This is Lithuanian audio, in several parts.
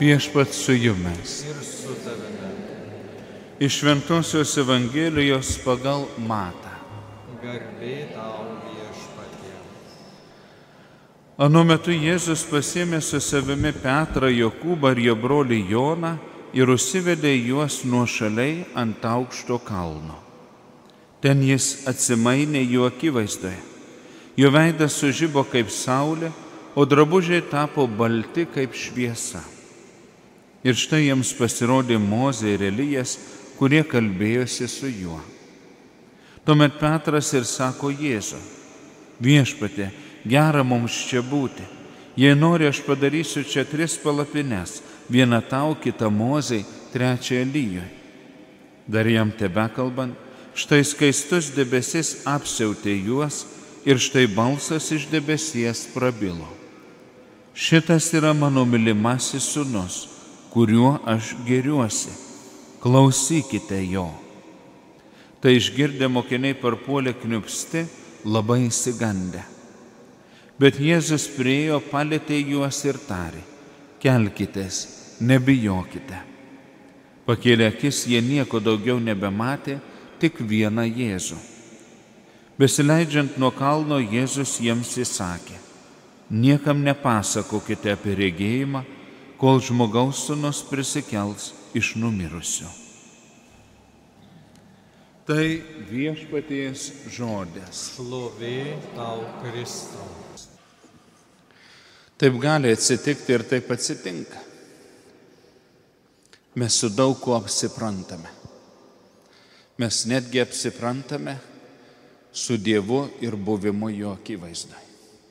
Viešpats su jumis. Ir su tavimi. Iš Šventosios Evangelijos pagal Matą. Garbė tau viešpatie. Anu metu Jėzus pasiėmė su savimi Petrą, Jokūbą ir jo brolį Joną ir užsivedė juos nuošaliai ant aukšto kalno. Ten jis atsimainė jų akivaizdoje. Jo veidas sužibo kaip saulė, o drabužiai tapo balti kaip šviesa. Ir štai jiems pasirodė Mozė ir Elijas, kurie kalbėjosi su juo. Tuomet Petras ir sako Jėzui: Viešpatie, gera mums čia būti. Jei nori, aš padarysiu čia 3 palapines, vieną tau, kitą Mozei, 3 Elijui. Dar jam tebekalbant, štai skaistus debesis apsiautė juos ir štai balsas iš debesies prabilo: Šitas yra mano mylimasis sūnus, kuriuo aš gėriuosi. Klausykite jo. Tai išgirdę mokiniai parpuolė kniupsti, labai išsigandę. Bet Jėzus priėjo, palietė juos ir tarė: Kelkitės, nebijokite. Pakėlę akis, jie nieko daugiau nebematė, tik vieną Jėzų. Besileidžiant nuo kalno, Jėzus jiems įsakė: Niekam nepasakokite apie regėjimą, kol žmogaus sūnus prisikels iš numirusių. Tai viešpaties žodis. Šlovė tau Kristau. Taip gali atsitikti ir taip atsitinka. Mes su daug kuo apsiprantame. Mes netgi apsiprantame su Dievu ir buvimu jo akivaizdoje.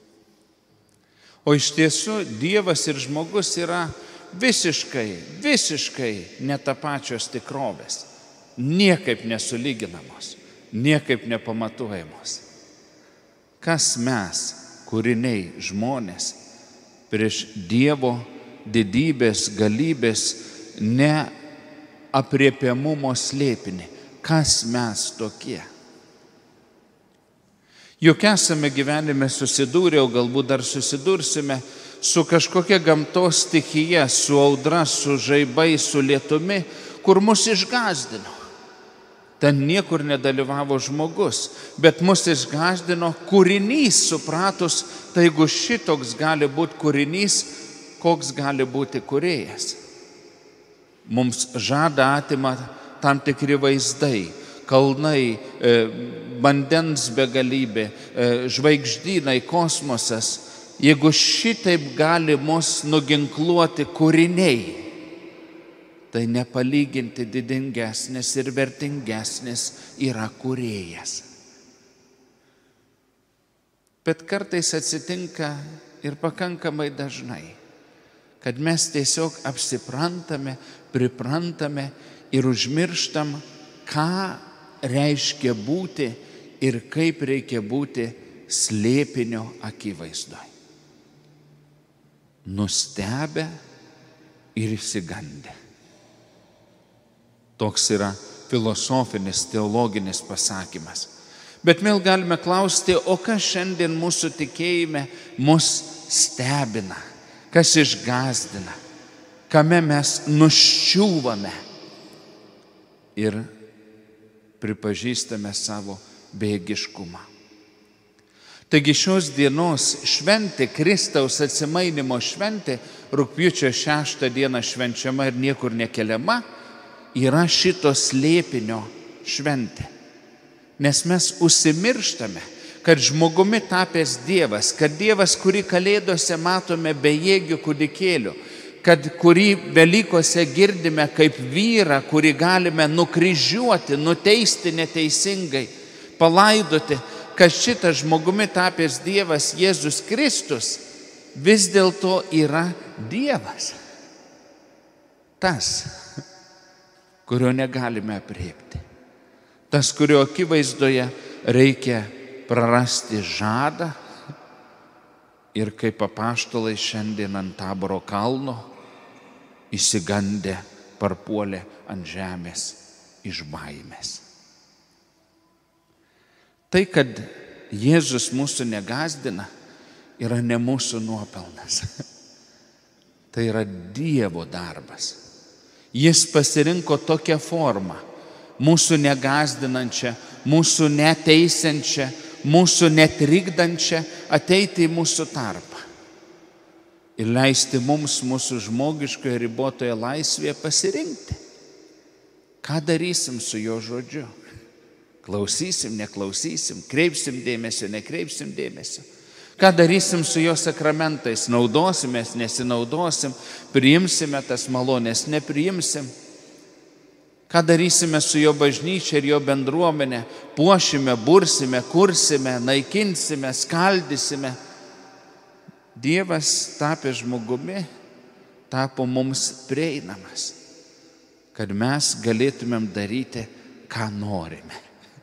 O iš tiesų Dievas ir žmogus yra visiškai netapačios tikrovės, niekaip nesulyginamos, niekaip nepamatuojamos. Kas mes, kūriniai, žmonės, prieš Dievo didybės, galybės, neapriepiamumo slėpinį? Kas mes tokie? Juk esame gyvenime susidūrę, o galbūt dar susidursime su kažkokia gamtos stichija, su audra, su žaibais, su lietumi, kur mus išgąsdino. Ten niekur nedalyvavo žmogus, bet mus išgąsdino kūrinys, supratus, tai jeigu šitoks gali būti kūrinys, koks gali būti kūrėjas. Mums žada atima tam tikri vaizdai, kalnai, vandens begalybė, žvaigždynai, kosmosas. Jeigu šitaip gali mus nuginkluoti kūriniai, tai nepalyginti didingesnis ir vertingesnis yra kūrėjas. Bet kartais atsitinka ir pakankamai dažnai, kad mes tiesiog apsiprantame, priprantame ir užmirštam, ką reiškia būti ir kaip reikia būti slėpinio akivaizdoje. Nustebę ir išsigandę. Toks yra filosofinis, teologinis pasakymas. Bet vėl galime klausti, o kas šiandien mūsų tikėjime mus stebina, kas išgąsdina, kame mes nuščiūvame ir pripažįstame savo bejėgiškumą. Taigi šios dienos šventė, Kristaus atsimainimo šventė, rugpjūčio 6 dieną švenčiama ir niekur nekeliama, yra šito slėpinio šventė. Nes mes užsimirštame, kad žmogumi tapęs Dievas, kad Dievas, kurį Kalėdose matome bejėgių kūdikėlių, kad kurį Velykose girdime kaip vyrą, kurį galime nukryžiuoti, nuteisti neteisingai, palaidoti, kad šitas žmogumi tapęs Dievas Jėzus Kristus vis dėlto yra Dievas. Tas, kurio negalime aprėpti. Tas, kurio akivaizdoje reikia prarasti žadą ir kaip apaštalai šiandien ant Taboro kalno išsigandę parpuolė ant žemės iš baimės. Tai, kad Jėzus mūsų negąsdina, yra ne mūsų nuopelnas. Tai yra Dievo darbas. Jis pasirinko tokią formą, mūsų negazdinančią, mūsų neteisiančią, mūsų netrikdančią, ateiti į mūsų tarpą ir leisti mums mūsų žmogiškoje ribotoje laisvėje pasirinkti. Ką darysim su jo žodžiu? Klausysim, neklausysim, kreipsim dėmesio, nekreipsim dėmesio. Ką darysim su jo sakramentais? Naudosimės, nesinaudosim, priimsime tas malonės, nepriimsim. Ką darysime su jo bažnyčia ir jo bendruomenė? Puošime, bursime, kursime, naikinsime, skaldysime. Dievas tapęs žmogumi tapo mums prieinamas, kad mes galėtumėm daryti, ką norime.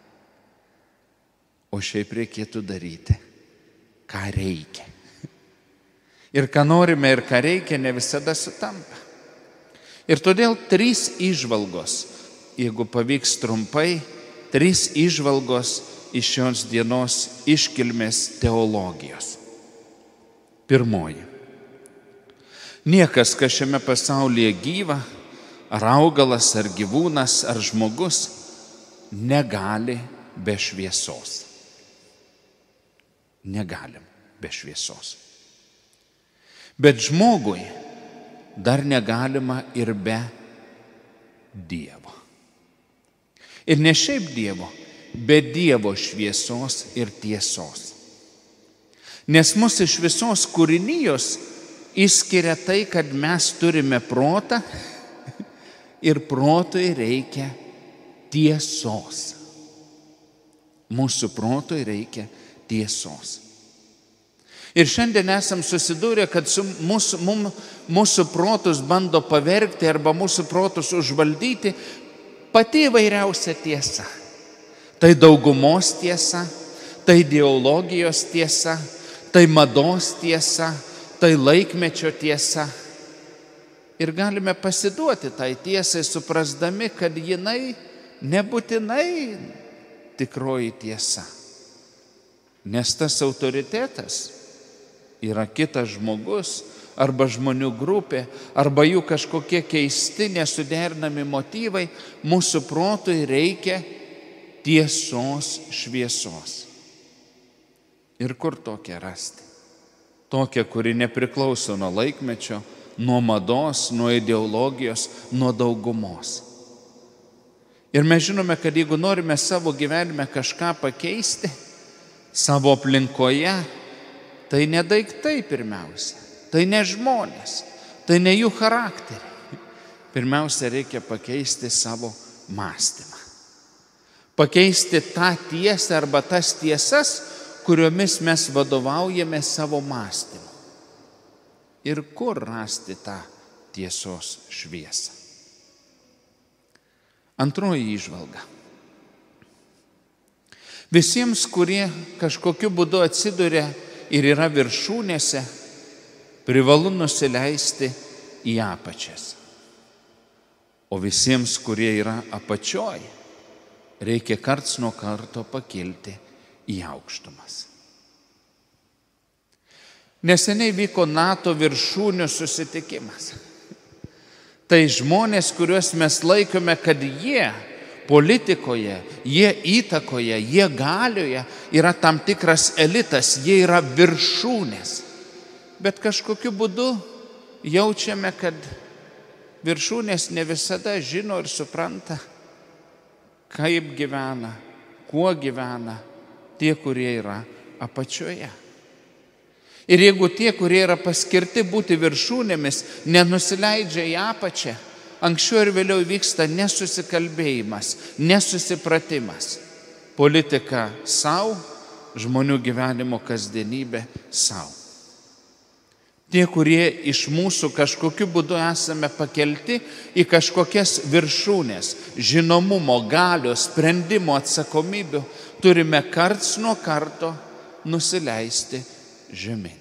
O šiaip reikėtų daryti, ką reikia. Ir ką norime ir ką reikia ne visada sutampa. Ir todėl 3 įžvalgos, jeigu pavyks trumpai, 3 įžvalgos iš šios dienos iškilmės teologijos. Pirmoji. Niekas, kas šiame pasaulyje gyva, ar augalas, ar gyvūnas, ar žmogus, negali be šviesos. Negalim be šviesos. Bet žmogui dar negalima ir be Dievo. Ir ne šiaip Dievo, bet Dievo šviesos ir tiesos. Nes mus iš visos kūrinijos išskiria tai, kad mes turime protą ir protui reikia tiesos. Mūsų protui reikia tiesos. Ir šiandien esam susidūrę, kad mūsų protus bando pavergti arba mūsų protus užvaldyti pati įvairiausia tiesa. Tai daugumos tiesa, tai ideologijos tiesa, tai mados tiesa, tai laikmečio tiesa. Ir galime pasiduoti tai tiesai, suprasdami, kad jinai nebūtinai tikroji tiesa. Nes tas autoritetas yra kitas žmogus, arba žmonių grupė, arba jų kažkokie keisti, nesuderinami motyvai. Mūsų protui reikia tiesos šviesos. Ir kur tokią rasti? Tokią, kuri nepriklauso nuo laikmečio, nuo mados, nuo ideologijos, nuo daugumos. Ir mes žinome, kad jeigu norime savo gyvenime kažką pakeisti, savo aplinkoje, tai ne daiktai pirmiausia, tai ne žmonės, tai ne jų charakteriai. Pirmiausia, reikia pakeisti savo mąstymą. Pakeisti tą tiesą arba tas tiesas, kuriomis mes vadovaujame savo mąstymu. Ir kur rasti tą tiesos šviesą? Antroji įžvalga. Visiems, kurie kažkokiu būdu atsiduria ir yra viršūnėse, privalu nusileisti į apačias. O visiems, kurie yra apačioj, reikia karts nuo karto pakilti į aukštumas. Neseniai vyko NATO viršūnių susitikimas. Tai žmonės, kuriuos mes laikome, kad jie politikoje, jie įtakoje, jie galioje, yra tam tikras elitas, jie yra viršūnės. Bet kažkokiu būdu jaučiame, kad viršūnės ne visada žino ir supranta, kaip gyvena, kuo gyvena tie, kurie yra apačioje. Ir jeigu tie, kurie yra paskirti būti viršūnėmis, nenusileidžia į apačią, anksčiau ir vėliau vyksta nesusikalbėjimas, nesusipratimas. Politika savo, žmonių gyvenimo kasdienybė savo. Tie, kurie iš mūsų kažkokiu būdu esame pakelti į kažkokias viršūnės, žinomumo, galios, sprendimo, atsakomybių, turime karts nuo karto nusileisti žemyn.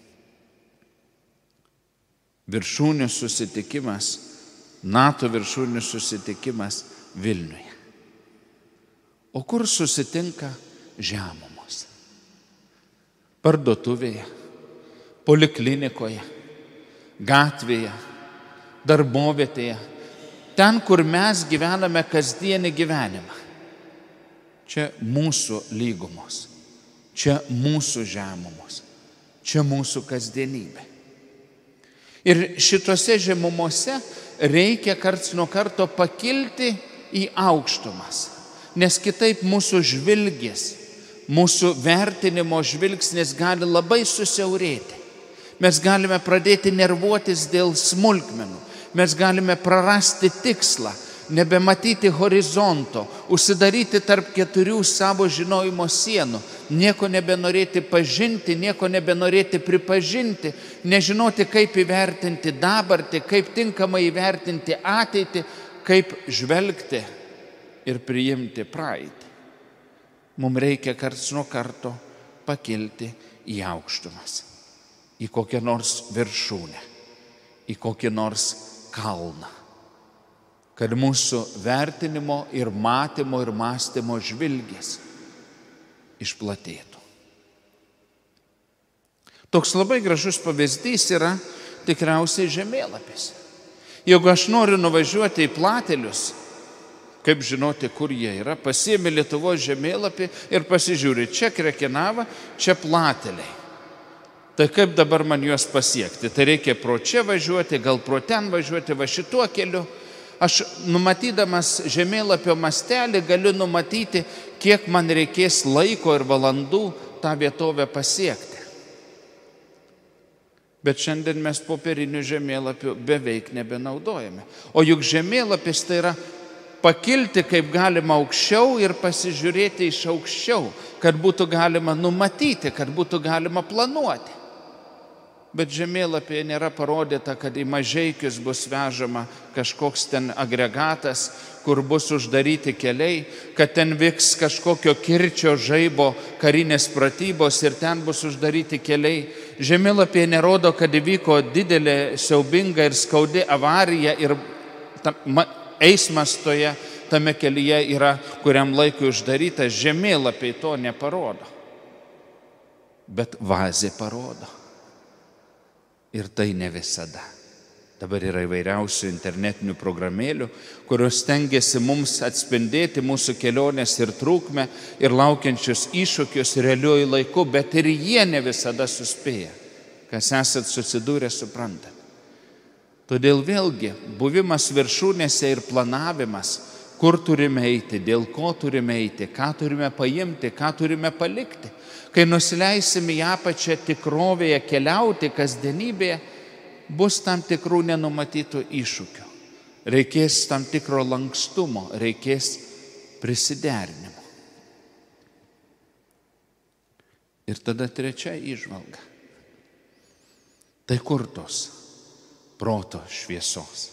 Viršūnių susitikimas, NATO viršūnių susitikimas Vilniuje. O kur susitinka žemumos? Parduotuvėje, poliklinikoje, gatvėje, darbovietėje, ten, kur mes gyvename kasdienį gyvenimą. Čia mūsų lygumos, čia mūsų žemumos, čia mūsų kasdienybė. Ir šitose žemumose reikia karts nuo karto pakilti į aukštumas, nes kitaip mūsų žvilgis, mūsų vertinimo žvilgsnis gali labai susiaurėti. Mes galime pradėti nervuotis dėl smulkmenų, mes galime prarasti tikslą, nebematyti horizonto, užsidaryti tarp 4 savo žinojimo sienų, nieko nebenorėti pažinti, nieko nebenorėti pripažinti, nežinoti, kaip įvertinti dabartį, kaip tinkamai įvertinti ateitį, kaip žvelgti ir priimti praeitį. Mums reikia karts nuo karto pakilti į aukštumas, į kokią nors viršūnę, į kokį nors kalną, kad mūsų vertinimo ir matymo ir mąstymo žvilgis išplatėtų. Toks labai gražus pavyzdys yra tikriausiai žemėlapis. Jeigu aš noriu nuvažiuoti į Platelius, kaip žinoti, kur jie yra, pasiimi Lietuvos žemėlapį ir pasižiūri, čia Krekenava, čia Plateliai. Tai kaip dabar man juos pasiekti? Tai reikia pro čia važiuoti, gal pro ten važiuoti, va šituo keliu. Aš numatydamas žemėlapio mastelį galiu numatyti, kiek man reikės laiko ir valandų tą vietovę pasiekti. Bet šiandien mes popierinių žemėlapių beveik nebenaudojame. O juk žemėlapis tai yra pakilti kaip galima aukščiau ir pasižiūrėti iš aukščiau, kad būtų galima numatyti, kad būtų galima planuoti. Bet žemėlapyje nėra parodyta, kad į Mažeikius bus vežama kažkoks ten agregatas, kur bus uždaryti keliai, kad ten vyks kažkokio Kirčio žaibo karinės pratybos ir ten bus uždaryti keliai. Žemėlapyje nerodo, kad įvyko didelė siaubinga ir skaudi avarija ir eismas tame kelyje yra kuriam laikui uždarytas. Žemėlapiai to neparodo. Bet vazė parodo. Ir tai ne visada. Dabar yra įvairiausių internetinių programėlių, kurios stengiasi mums atspindėti mūsų kelionės ir trukmę ir laukiančius iššūkius realiuoju laiku, bet ir jie ne visada suspėja. Kas esat susidūrę, suprantat. Todėl vėlgi buvimas viršūnėse ir planavimas, kur turime eiti, dėl ko turime eiti, ką turime paimti, ką turime palikti. Kai nusileisime į apačią tikrovėje keliauti kasdienybėje, bus tam tikrų nenumatytų iššūkių. Reikės tam tikro lankstumo, reikės prisiderinimo. Ir tada trečia įžvalga. Tai kur tos proto šviesos?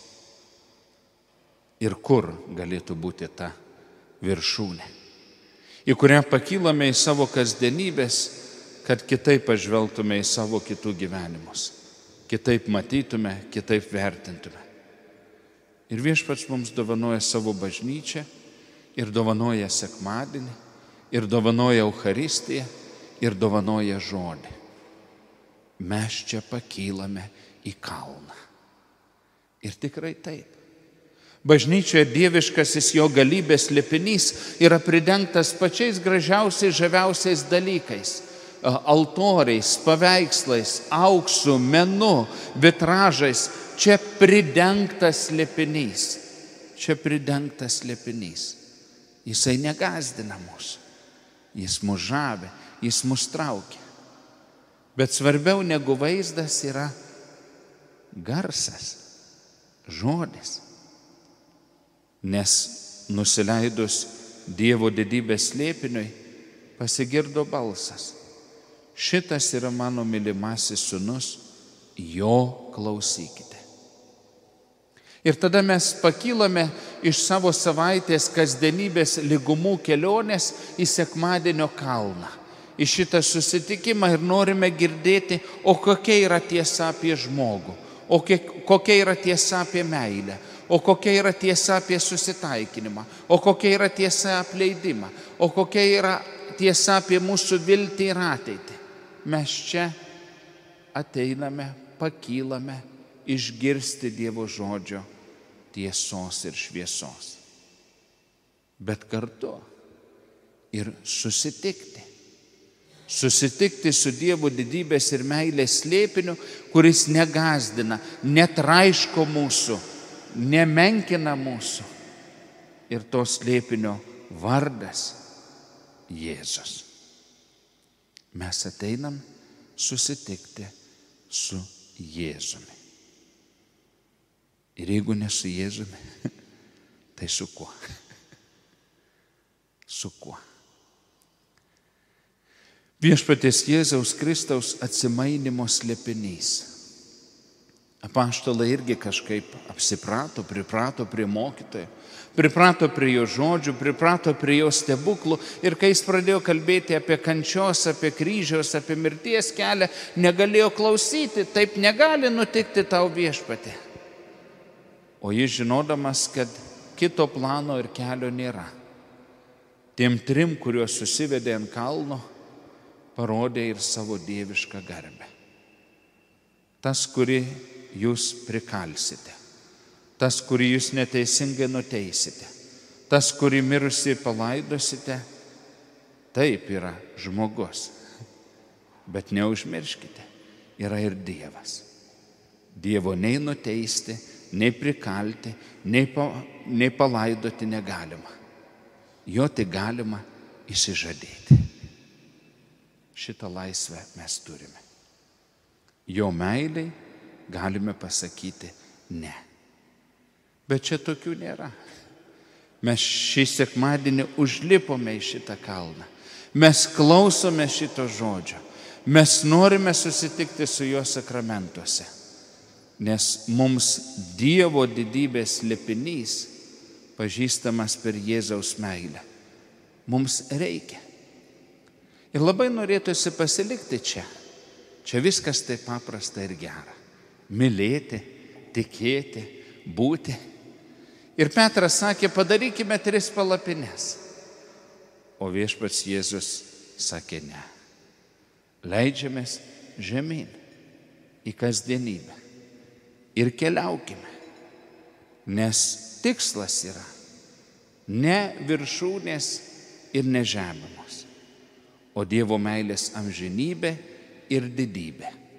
Ir kur galėtų būti ta viršūnė, į kurią pakylame į savo kasdienybės, kad kitaip pažvelgtume į savo kitų gyvenimus, kitaip matytume, kitaip vertintume. Ir Viešpats mums dovanoja savo bažnyčią, ir dovanoja sekmadienį, ir dovanoja Eucharistiją, ir dovanoja žodį. Mes čia pakylame į kalną. Ir tikrai taip. Bažnyčioje dieviškasis jo galybės slėpinys yra pridengtas pačiais gražiausiais, žaviausiais dalykais. Altoriais, paveikslais, auksu, menu, vitražais. Čia pridengtas slėpinys. Čia pridengtas slėpinys. Jisai negąsdina mūsų. Jis mus žavi, jis mus traukia. Bet svarbiau negu vaizdas yra garsas, žodis. Nes nusileidus Dievo didybės slėpiniui pasigirdo balsas. Šitas yra mano mylimasis sūnus, jo klausykite. Ir tada mes pakylame iš savo savaitės kasdienybės lygumų kelionės į sekmadienio kalną, į šitą susitikimą ir norime girdėti, o kokia yra tiesa apie žmogų, o kokia yra tiesa apie meilę, o kokia yra tiesa apie susitaikinimą, o kokia yra tiesa apleidimą, o kokia yra tiesa apie mūsų viltį ir ateitį. Mes čia ateiname, pakylame išgirsti Dievo žodžio tiesos ir šviesos, bet kartu ir susitikti. Susitikti su Dievo didybės ir meilės slėpiniu, kuris negąsdina, netraiško mūsų, nemenkina mūsų. Ir to slėpinio vardas Jėzus. Mes ateinam susitikti su Jėzumi. Ir jeigu ne su Jėzumi, tai su kuo? Su kuo? Viešpaties Jėzaus Kristaus atsimainimo slėpinys. Apaštalai irgi kažkaip apsiprato, priprato prie mokytojo, priprato prie jo žodžių, priprato prie jo stebuklų ir kai jis pradėjo kalbėti apie kančios, apie kryžiaus, apie mirties kelią, negalėjo klausyti, taip negali nutikti tau Viešpatie. O jis žinodamas, kad kito plano ir kelio nėra, tiem trim, kuriuos susivedė ant kalno, parodė ir savo dievišką garbę. Tas, kurį jūs prikalsite, tas, kurį jūs neteisingai nuteisite, tas, kurį mirusį palaidosite, taip yra žmogus. Bet neužmirškite, yra ir Dievas. Dievo nei nuteisti, nei prikalti, nei palaidoti negalima. Jo tik galima išsižadėti. Šitą laisvę mes turime. Jo meiliai galime pasakyti ne. Bet čia tokių nėra. Mes šį sekmadienį užlipome į šitą kalną. Mes klausome šito žodžio. Mes norime susitikti su jo sakramentuose. Nes mums Dievo didybės slėpinys pažįstamas per Jėzaus meilę. Mums reikia. Ir labai norėtųsi pasilikti čia. Čia viskas taip paprasta ir gera. Mylėti, tikėti, būti. Ir Petras sakė, padarykime 3 palapines. O Viešpats Jėzus sakė ne. Leidžiamės žemyn į kasdienybę ir keliaukime. Nes tikslas yra ne viršūnės ir ne žemumos, o Dievo meilės amžinybė ir didybė.